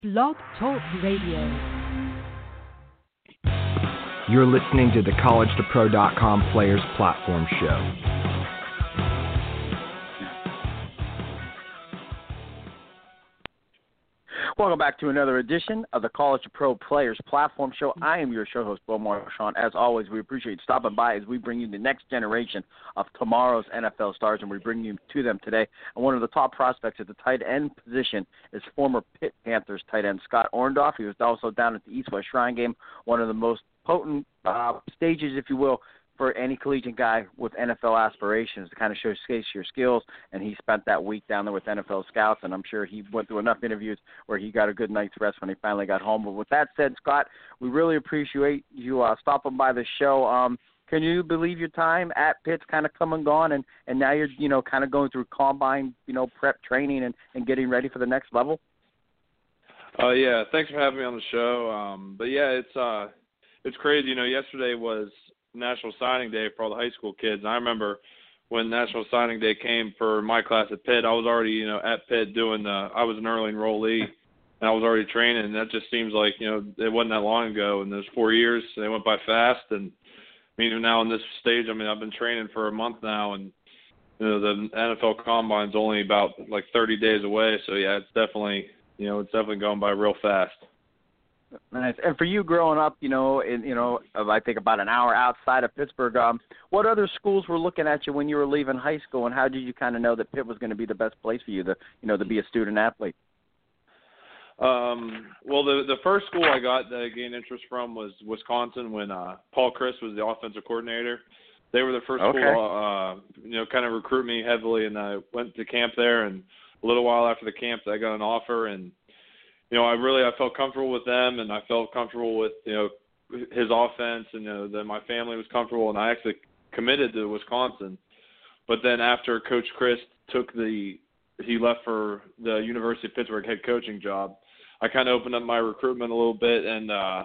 Blog Talk Radio. You're listening to the CollegeToPro.com Players Platform Show. Welcome back to another edition of the College to Pro Players Platform Show. I am your show host, Bo Marchand. As always, we appreciate you stopping by as we bring you the next generation of tomorrow's NFL stars, and we bring you to them today. And one of the top prospects at the tight end position is former Pitt Panthers tight end Scott Orndorff. He was also down at the East-West Shrine Game, one of the most potent stages, if you will, for any collegiate guy with NFL aspirations to kind of showcase your skills. And he spent that week down there with NFL scouts, and I'm sure he went through enough interviews where he got a good night's rest when he finally got home. But with that said, Scott, we really appreciate you stopping by the show. Can you believe your time at Pitt's kind of come and gone, and now you're, kind of going through combine, prep training and getting ready for the next level? Yeah, thanks for having me on the show. But yeah, it's crazy. Yesterday was National Signing Day for all the high school kids. And I remember when National Signing Day came for my class at Pitt, I was already, at Pitt I was an early enrollee, and I was already training. And that just seems like, it wasn't that long ago. And those 4 years, they went by fast. And even now in this stage, I've been training for a month now, and the NFL Combine's only about 30 days away. So yeah, it's definitely going by real fast. Nice. And for you growing up, I think about an hour outside of Pittsburgh, what other schools were looking at you when you were leaving high school, and how did you kind of know that Pitt was going to be the best place for you to be a student athlete? Well, the first school I gained interest from was Wisconsin when Paul Chryst was the offensive coordinator. They were the first school, kind of recruit me heavily, and I went to camp there. And a little while after the camp, I got an offer, and I felt comfortable with them, and I felt comfortable with, his offense, and, that my family was comfortable, and I actually committed to Wisconsin. But then after Coach Chryst he left for the University of Pittsburgh head coaching job, I kind of opened up my recruitment a little bit, and I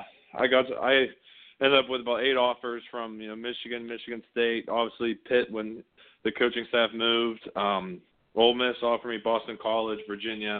ended up with about 8 offers from, Michigan, Michigan State, obviously Pitt when the coaching staff moved, Ole Miss offered me Boston College, Virginia.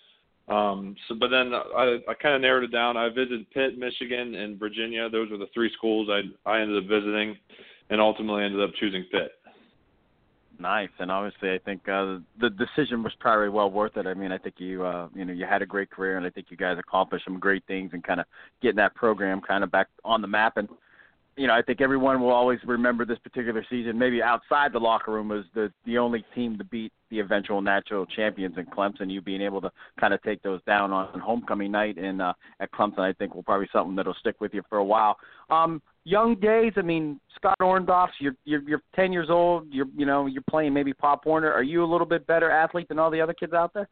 But then I kind of narrowed it down. I visited Pitt, Michigan, and Virginia. Those were the 3 schools I ended up visiting, and ultimately ended up choosing Pitt. Nice, and obviously I think the decision was probably well worth it. I think you had a great career, and I think you guys accomplished some great things and kind of getting that program kind of back on the map. And I think everyone will always remember this particular season, maybe outside the locker room, as the only team to beat the eventual national champions in Clemson. You being able to kind of take those down on homecoming night at Clemson, I think will probably be something that'll stick with you for a while. Young days, Scott Orndorff, you're 10 years old. You're playing maybe Pop Warner. Are you a little bit better athlete than all the other kids out there?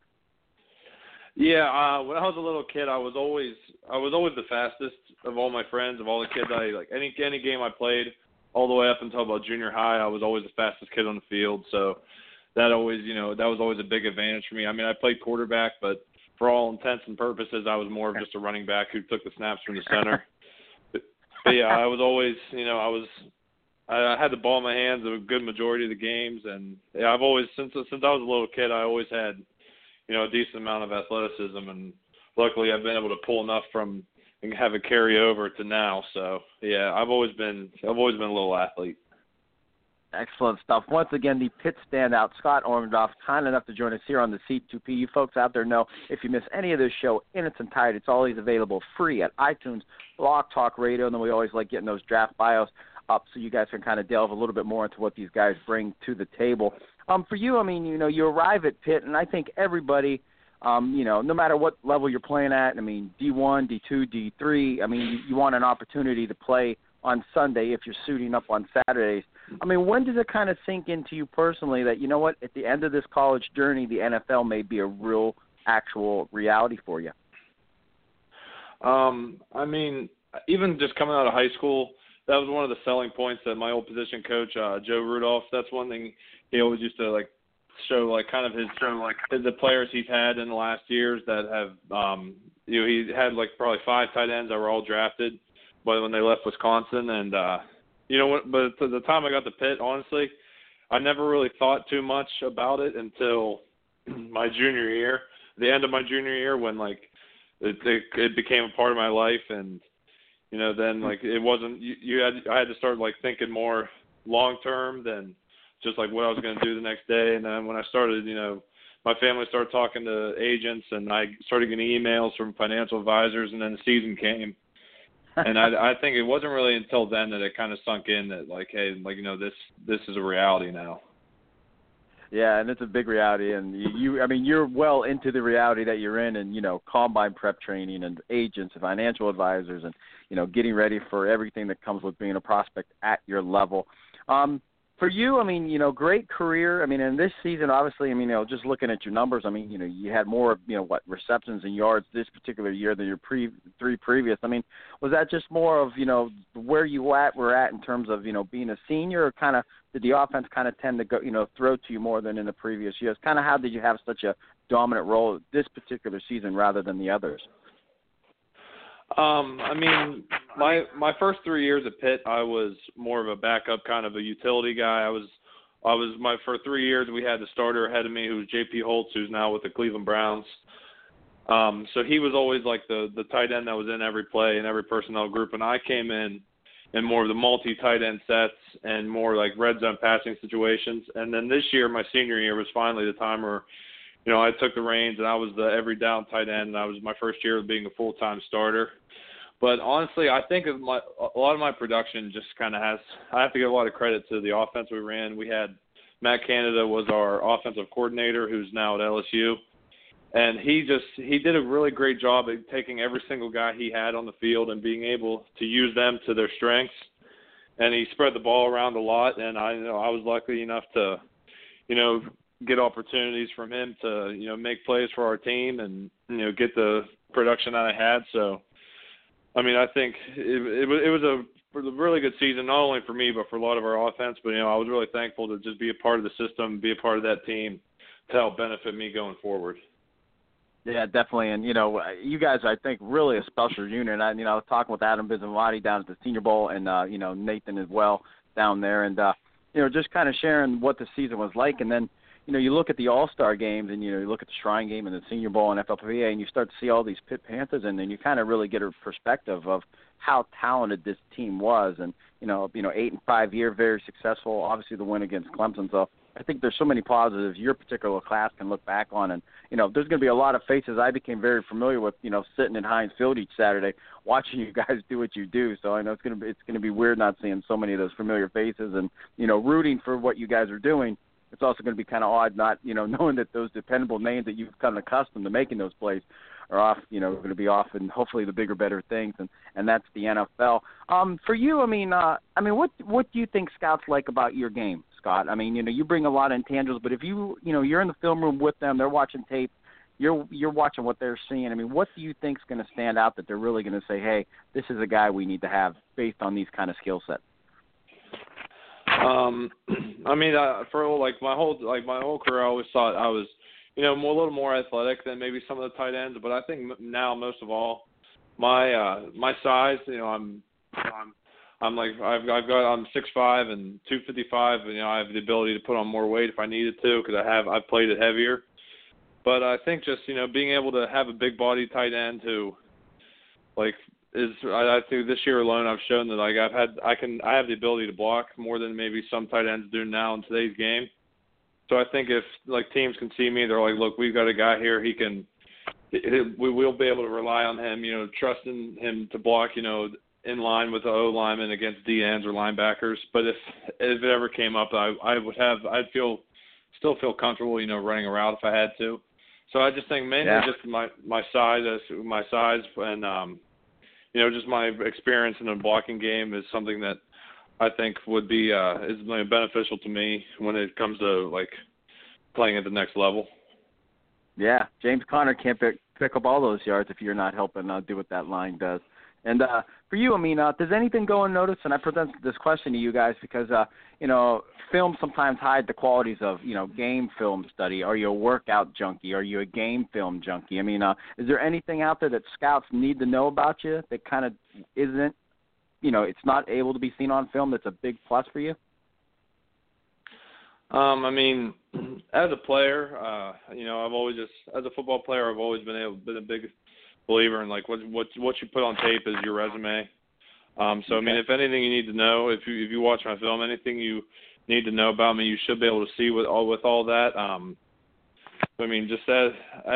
Yeah, when I was a little kid, I was always the fastest of all my friends, of all the kids. Any game I played, all the way up until about junior high, I was always the fastest kid on the field. So that was always a big advantage for me. I played quarterback, but for all intents and purposes, I was more of just a running back who took the snaps from the center. But yeah, I was always, I had the ball in my hands a good majority of the games, and yeah, I've always since I was a little kid, I always had a decent amount of athleticism, and luckily I've been able to pull enough from and have it carry over to now. So yeah, I've always been a little athlete. Excellent stuff. Once again, the Pitt standout, Scott Orndorff, kind enough to join us here on the C2P. You folks out there know if you miss any of this show in its entirety, it's always available free at iTunes, Blog Talk Radio, and then we always like getting those draft bios up so you guys can kind of delve a little bit more into what these guys bring to the table. For you, you arrive at Pitt, and I think everybody, no matter what level you're playing at, D1, D2, D3, you want an opportunity to play on Sunday if you're suiting up on Saturdays. When does it kind of sink into you personally that, at the end of this college journey, the NFL may be a real, actual reality for you? Even just coming out of high school, that was one of the selling points that my old position coach, Joe Rudolph, that's one thing he always used to show the players he's had in the last years that have he had probably 5 tight ends that were all drafted when they left Wisconsin, and but to the time I got to Pitt, honestly, I never really thought too much about it until my junior year, the end of my junior year, when it became a part of my life, and then like it wasn't I had to start like thinking more long term than just like what I was going to do the next day. And then when I started, my family started talking to agents, and I started getting emails from financial advisors, and then the season came. And I think it wasn't really until then that it kind of sunk in that like, hey, like, this is a reality now. Yeah, and it's a big reality, and you're well into the reality that you're in, and combine prep training and agents and financial advisors, and getting ready for everything that comes with being a prospect at your level. For you, great career. In this season, obviously, just looking at your numbers, you had more, receptions and yards this particular year than your three previous. Was that just more of, where you were at in terms of, being a senior, or kind of did the offense kind of tend to go, throw to you more than in the previous years? Kind of how did you have such a dominant role this particular season rather than the others? My first 3 years at Pitt, I was more of a backup, kind of a utility guy. For 3 years we had the starter ahead of me, who was J.P. Holtz, who's now with the Cleveland Browns. So he was always like the tight end that was in every play and every personnel group, and I came in more of the multi-tight end sets and more like red zone passing situations. And then this year, my senior year, was finally the time where I took the reins, and I was the every down tight end, and I was my first year of being a full-time starter. But honestly, I think a lot of my production just kind of I have to give a lot of credit to the offense we ran. We had Matt Canada was our offensive coordinator, who's now at LSU. And he did a really great job at taking every single guy he had on the field and being able to use them to their strengths. And he spread the ball around a lot, and I was lucky enough to, get opportunities from him to, make plays for our team and, get the production that I had. So, I think it was a really good season, not only for me, but for a lot of our offense. But, I was really thankful to just be a part of the system, be a part of that team to help benefit me going forward. Yeah, definitely. And, you guys, I think, really a special unit. I was talking with Adam Bisonwadi down at the Senior Bowl, and, Nathan as well down there. And, just kind of sharing what the season was like. And then, you look at the All-Star games, and, you look at the Shrine Game and the Senior Bowl and FLPA, and you start to see all these Pitt Panthers, and then you kind of really get a perspective of how talented this team was. And, 8 and 5 year, very successful, obviously the win against Clemson. So I think there's so many positives your particular class can look back on. And, there's going to be a lot of faces I became very familiar with, sitting in Heinz Field each Saturday, watching you guys do what you do. So I know it's going to be weird not seeing so many of those familiar faces and, rooting for what you guys are doing. It's also going to be kind of odd not, knowing that those dependable names that you've become accustomed to making those plays are off, going to be off, and hopefully the bigger, better things, and that's the NFL. For you, what do you think scouts like about your game, Scott? You bring a lot of intangibles, but if you're in the film room with them, they're watching tape, you're watching what they're seeing. What do you think is going to stand out that they're really going to say, hey, this is a guy we need to have based on these kind of skill sets? For my whole career, I always thought I was, a little more athletic than maybe some of the tight ends. But I think now, most of all, my size, I'm 6'5" and 255. I have the ability to put on more weight if I needed to because I've played it heavier. But I think just being able to have a big body tight end who, I think this year alone I've shown that I have the ability to block more than maybe some tight ends do now in today's game. So I think if teams can see me, they're like, look, we've got a guy here. We'll be able to rely on him, trusting him to block, in line with the O linemen against D ends or linebackers. But if it ever came up, I'd still feel comfortable, running a route if I had to. So I just think mainly just my size and just my experience in the blocking game is something that I think would be is beneficial to me when it comes to playing at the next level. Yeah, James Conner can't pick up all those yards if you're not helping do what that line does. And for you, does anything go unnoticed? And I present this question to you guys because, film sometimes hide the qualities of, game film study. Are you a workout junkie? Are you a game film junkie? Is there anything out there that scouts need to know about you that kind of isn't, it's not able to be seen on film that's a big plus for you? As a player, as a football player, I've always been a big believer in like what you put on tape is your resume. So I mean, if anything you need to know, if you watch my film, anything you need to know about me, you should be able to see with all that. I mean, just as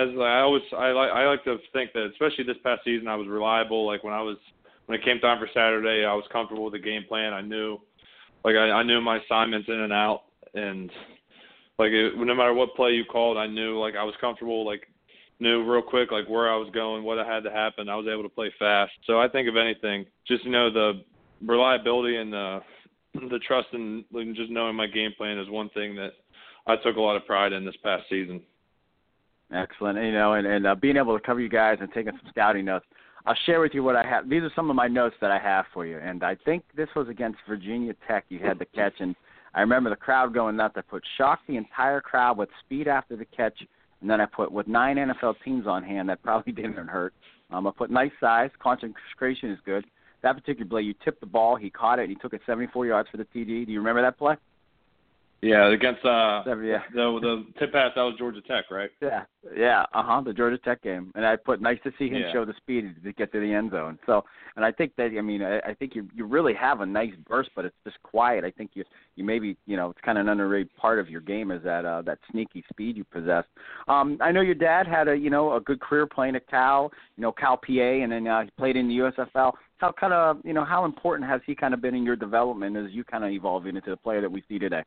I like to think that, especially this past season, I was reliable. Like when it came time for Saturday, I was comfortable with the game plan. I knew my assignments in and out, and like no matter what play you called, I knew like I was comfortable. Like knew real quick like where I was going, what had to happen. I was able to play fast. So I think if anything, just the reliability and the trust in just knowing my game plan is one thing that I took a lot of pride in this past season. Excellent. And being able to cover you guys and taking some scouting notes. I'll share with you what I have. These are some of my notes that I have for you. And I think this was against Virginia Tech. You had the catch, and I remember the crowd going nuts. I put shock the entire crowd with speed after the catch, and then I put with 9 NFL teams on hand. That probably didn't hurt. I put nice size. Concentration is good. That particular play, you tipped the ball. He caught it, and he took it 74 yards for the TD. Do you remember that play? Yeah, against the tip pass, that was Georgia Tech, right? Yeah, the Georgia Tech game. And I put nice to see him show the speed to get to the end zone. So, and I think that, I think you really have a nice burst, but it's just quiet. I think you maybe, it's kind of an underrated part of your game is that sneaky speed you possess. I know your dad had a good career playing at Cal, Cal PA, and then he played in the USFL. How important has he kind of been in your development as you kind of evolving into the player that we see today?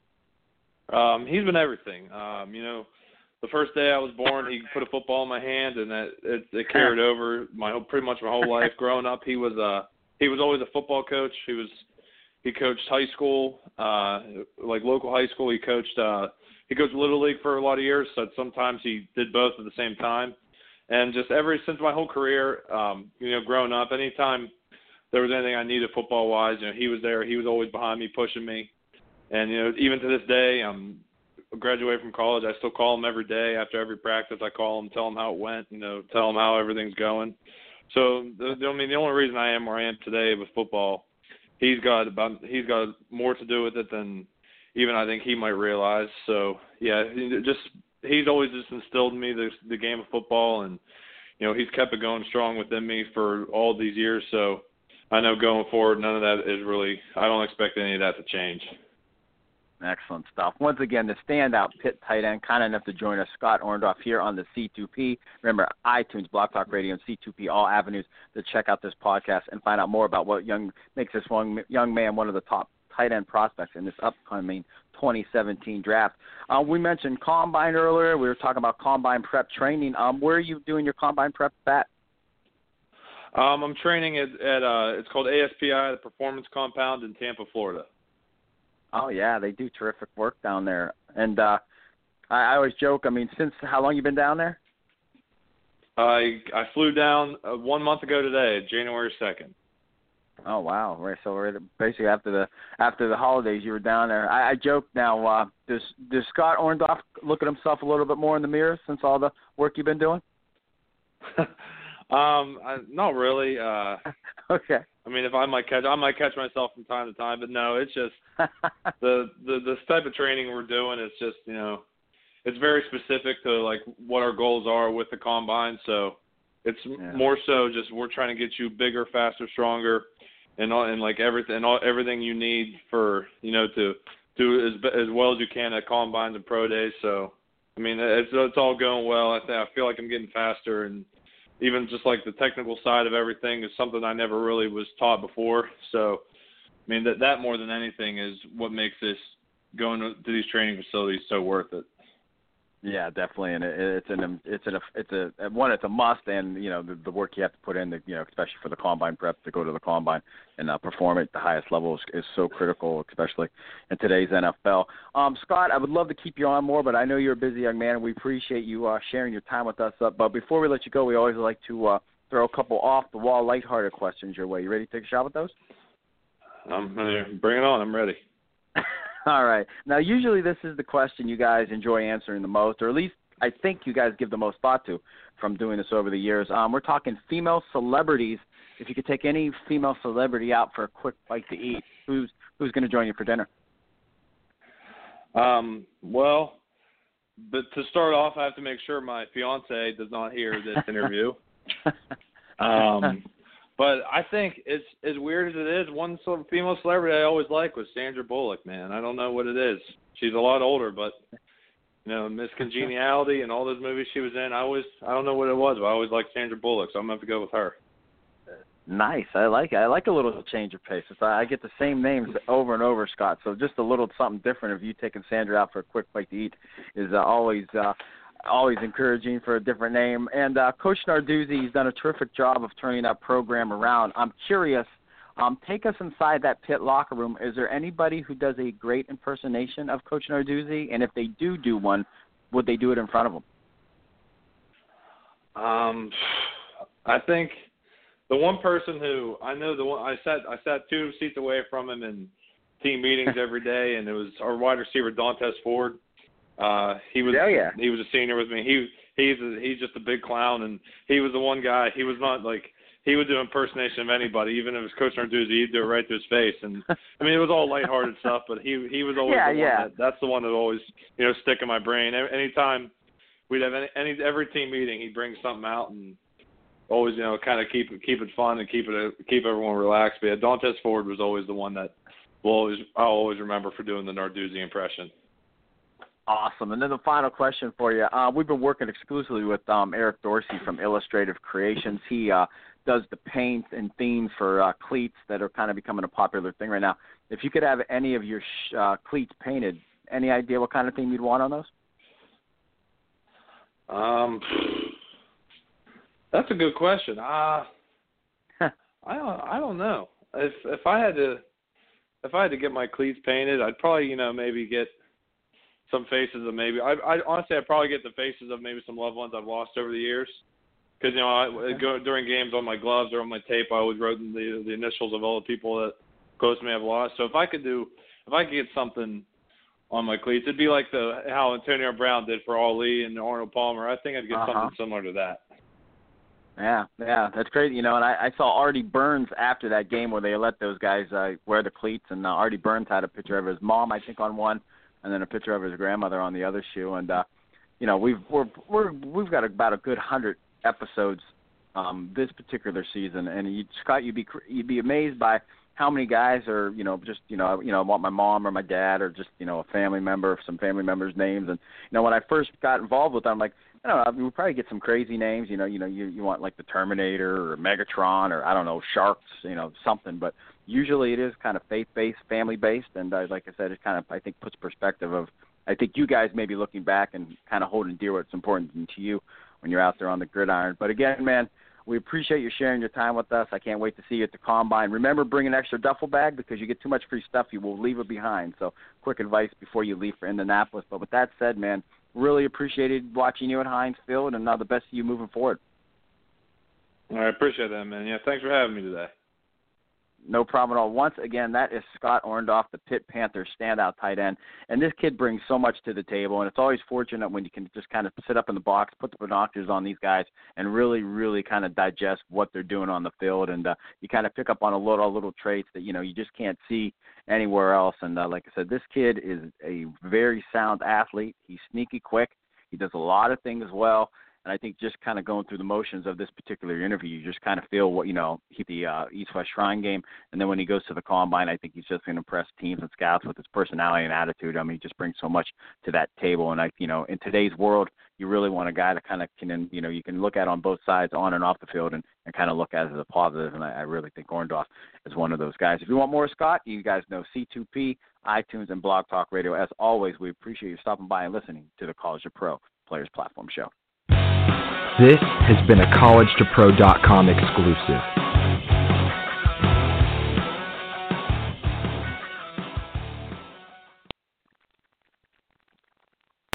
He's been everything. The first day I was born, he put a football in my hand, and it carried over pretty much my whole life. Growing up, he was always a football coach. He coached high school, like local high school. He coached Little League for a lot of years. So sometimes he did both at the same time. And just since my whole career, growing up, anytime there was anything I needed football wise, he was there. He was always behind me, pushing me. And, even to this day, I'm graduated from college. I still call him every day after every practice. I call him, tell him how it went, tell him how everything's going. So, the only reason I am where I am today with football, he's got more to do with it than even I think he might realize. So, yeah, he's always just instilled in me the game of football, and, he's kept it going strong within me for all these years. So, I know going forward, none of that is really – I don't expect any of that to change. Excellent stuff. Once again, the standout Pitt tight end, kind enough to join us, Scott Orndorff, here on the C2P. Remember, iTunes, Blog Talk Radio, and C2P, all avenues to check out this podcast and find out more about what makes this young man one of the top tight end prospects in this upcoming 2017 draft. We mentioned Combine earlier. We were talking about Combine prep training. Where are you doing your Combine prep at? I'm training at it's called ASPI, the Performance Compound in Tampa, Florida. Oh, yeah, they do terrific work down there. And I always joke, since how long you been down there? I flew down 1 month ago today, January 2nd. Oh, wow. Right, so basically after the holidays you were down there. I joke now, does Scott Orndorff look at himself a little bit more in the mirror since all the work you've been doing? Not really. Okay. If I might catch myself from time to time, but no, it's just the type of training we're doing is just, it's very specific to like what our goals are with the combine. So it's more so just we're trying to get you bigger, faster, stronger, and like everything you need for to do as well as you can at combines and pro days. So it's all going well. I feel like I'm getting faster, and even just like the technical side of everything is something I never really was taught before. So, that more than anything is what makes this going to these training facilities so worth it. Yeah, definitely, and it's a must, and the work you have to put in, especially for the combine prep to go to the combine and perform at the highest level is so critical, especially in today's NFL. Scott, I would love to keep you on more, but I know you're a busy young man, and we appreciate you sharing your time with us. But before we let you go, we always like to throw a couple off-the-wall, lighthearted questions your way. You ready to take a shot with those? Bring it on. I'm ready. All right. Now, usually this is the question you guys enjoy answering the most, or at least I think you guys give the most thought to from doing this over the years. We're talking female celebrities. If you could take any female celebrity out for a quick bite to eat, who's going to join you for dinner? Well, but to start off, I have to make sure my fiance does not hear this interview. But I think it's as weird as it is. One female celebrity I always liked was Sandra Bullock. Man, I don't know what it is. She's a lot older, but Miss Congeniality and all those movies she was in. I don't know what it was, but I always liked Sandra Bullock, so I'm gonna have to go with her. Nice. I like it. I like a little change of pace. I get the same names over and over, Scott. So just a little something different of you taking Sandra out for a quick bite to eat is always encouraging for a different name. And Coach Narduzzi has done a terrific job of turning that program around. I'm curious, take us inside that Pitt locker room. Is there anybody who does a great impersonation of Coach Narduzzi? And if they do one, would they do it in front of him? I think the one person who I know, I sat 2 seats away from him in team meetings every day, and it was our wide receiver Dantes Ford. He was a senior with me. He's just a big clown, and he was the one guy. He was not like he would do impersonation of anybody, even if it was Coach Narduzzi. He'd do it right to his face, and I mean it was all lighthearted stuff. But he was always that's the one that always stick in my brain. Anytime we'd have every team meeting, he'd bring something out and always kind of keep it fun and keep everyone relaxed. But Dantes Ford was always the one that I'll always remember for doing the Narduzzi impression. Awesome. And then the final question for you. We've been working exclusively with Eric Dorsey from Illustrative Creations. He does the paint and themes for cleats that are kind of becoming a popular thing right now. If you could have any of your cleats painted, any idea what kind of theme you'd want on those? That's a good question. I don't know. If I had to get my cleats painted, I'd probably maybe get some faces of maybe. I honestly, I'd probably get the faces of maybe some loved ones I've lost over the years. Because I go during games on my gloves or on my tape, I always wrote the initials of all the people that close to me I've lost. So if I could get something on my cleats, it'd be like how Antonio Brown did for Ali and Arnold Palmer. I think I'd get something similar to that. Yeah, that's great. And I saw Artie Burns after that game where they let those guys wear the cleats, and Artie Burns had a picture of his mom, I think, on one, and then a picture of his grandmother on the other shoe. And we've got about a good 100 episodes this particular season, and Scott, you'd be amazed by how many guys are I want my mom or my dad or just a family member, some family members' names. And when I first got involved with them, I'm like, I don't know, we'll probably get some crazy names. You want like the Terminator or Megatron or I don't know, Sharks, something. But usually it is kind of faith-based, family-based, and like I said, it kind of I think puts perspective of I think you guys may be looking back and kind of holding dear what's important to you when you're out there on the gridiron. But again, man, we appreciate you sharing your time with us. I can't wait to see you at the Combine. Remember, bring an extra duffel bag because you get too much free stuff, you will leave it behind. So quick advice before you leave for Indianapolis. But with that said, man, really appreciated watching you at Heinz Field, and the best of you moving forward. I appreciate that, man. Yeah, thanks for having me today. No problem at all. Once again, that is Scott Orndorff, the Pitt Panthers standout tight end. And this kid brings so much to the table, and it's always fortunate when you can just kind of sit up in the box, put the binoculars on these guys, and really, really kind of digest what they're doing on the field. And you kind of pick up on a little traits that, you just can't see anywhere else. And like I said, this kid is a very sound athlete. He's sneaky quick. He does a lot of things well. And I think just kind of going through the motions of this particular interview, you just kind of feel what, the East-West Shrine game. And then when he goes to the Combine, I think he's just going to impress teams and scouts with his personality and attitude. I mean, he just brings so much to that table. And, in today's world, you really want a guy that kind of can, you can look at on both sides, on and off the field, and kind of look at it as a positive. And I really think Orndorff is one of those guys. If you want more Scott, you guys know C2P, iTunes, and Blog Talk Radio. As always, we appreciate you stopping by and listening to the College to Pro Players Platform Show. This has been a collegetopro.com exclusive.